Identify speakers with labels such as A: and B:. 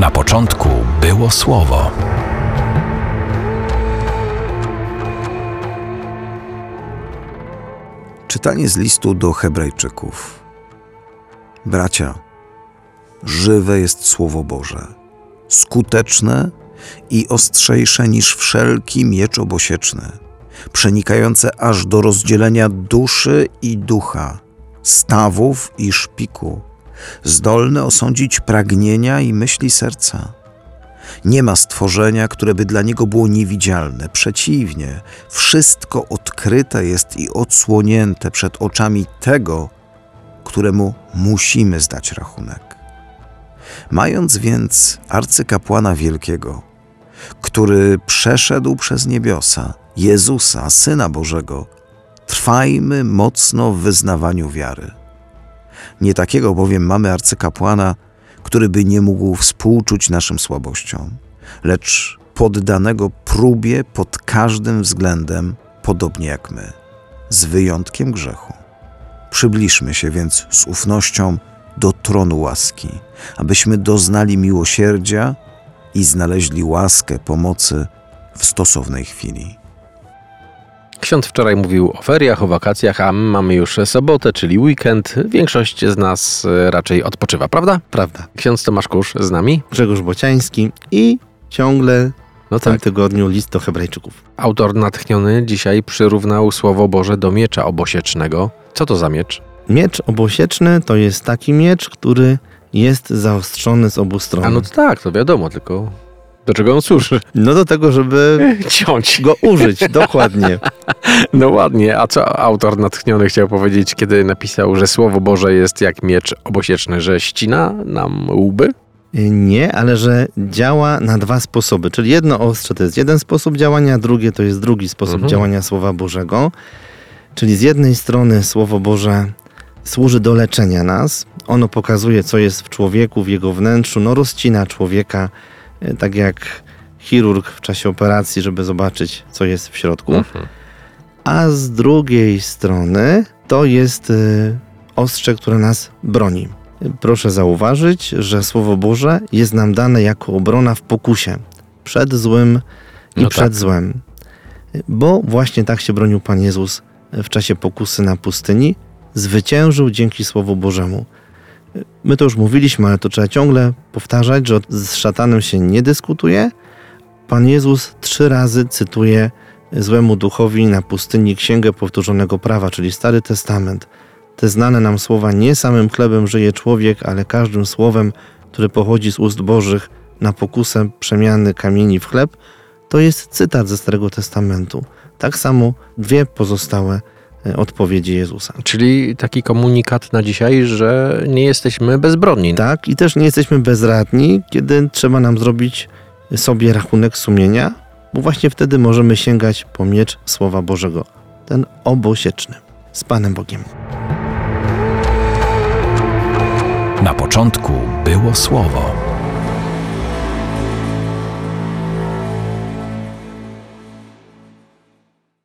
A: Na początku było Słowo.
B: Czytanie z listu do Hebrajczyków. Bracia, żywe jest Słowo Boże, skuteczne i ostrzejsze niż wszelki miecz obosieczny, przenikające aż do rozdzielenia duszy i ducha, stawów i szpiku, zdolne osądzić pragnienia i myśli serca. Nie ma stworzenia, które by dla Niego było niewidzialne. Przeciwnie, wszystko odkryte jest i odsłonięte przed oczami tego, któremu musimy zdać rachunek. Mając więc arcykapłana wielkiego, który przeszedł przez niebiosa, Jezusa, Syna Bożego, trwajmy mocno w wyznawaniu wiary. Nie takiego bowiem mamy arcykapłana, który by nie mógł współczuć naszym słabościom, lecz poddanego próbie pod każdym względem, podobnie jak my, z wyjątkiem grzechu. Przybliżmy się więc z ufnością do tronu łaski, abyśmy doznali miłosierdzia i znaleźli łaskę pomocy w stosownej chwili.
C: Ksiądz wczoraj mówił o feriach, o wakacjach, a my mamy już sobotę, czyli weekend. Większość z nas raczej odpoczywa, prawda?
D: Prawda.
C: Ksiądz Tomasz Kusz z nami.
D: Grzegorz Bociański i ciągle w tym
C: tak.
D: tygodniu list do Hebrajczyków.
C: Autor natchniony dzisiaj przyrównał Słowo Boże do miecza obosiecznego. Co to za miecz?
D: Miecz obosieczny to jest taki miecz, który jest zaostrzony z obu stron.
C: A no to tak, to wiadomo, tylko do czego on służy?
D: No do tego, żeby
C: Ciąć
D: go użyć, dokładnie.
C: No ładnie, a co autor natchniony chciał powiedzieć, kiedy napisał, że Słowo Boże jest jak miecz obosieczny, że ścina nam łby?
D: Nie, ale że działa na dwa sposoby. Czyli jedno ostrze to jest jeden sposób działania, drugie to jest drugi sposób działania Słowa Bożego. Czyli z jednej strony Słowo Boże służy do leczenia nas. Ono pokazuje, co jest w człowieku, w jego wnętrzu. No rozcina człowieka, tak jak chirurg w czasie operacji, żeby zobaczyć, co jest w środku. A z drugiej strony to jest ostrze, które nas broni. Proszę zauważyć, że Słowo Boże jest nam dane jako obrona w pokusie. Przed złym i przed złem. Bo właśnie tak się bronił Pan Jezus w czasie pokusy na pustyni. Zwyciężył dzięki Słowu Bożemu. My to już mówiliśmy, ale to trzeba ciągle powtarzać, że z szatanem się nie dyskutuje. Pan Jezus 3 razy cytuje złemu duchowi na pustyni Księgę Powtórzonego Prawa, czyli Stary Testament. Te znane nam słowa: nie samym chlebem żyje człowiek, ale każdym słowem, które pochodzi z ust Bożych, na pokusę przemiany kamieni w chleb, to jest cytat ze Starego Testamentu. Tak samo 2 pozostałe odpowiedzi Jezusa.
C: Czyli taki komunikat na dzisiaj, że nie jesteśmy bezbronni.
D: Tak, i też nie jesteśmy bezradni, kiedy trzeba nam zrobić sobie rachunek sumienia, bo właśnie wtedy możemy sięgać po miecz Słowa Bożego, ten obosieczny. Z Panem Bogiem.
A: Na początku było Słowo.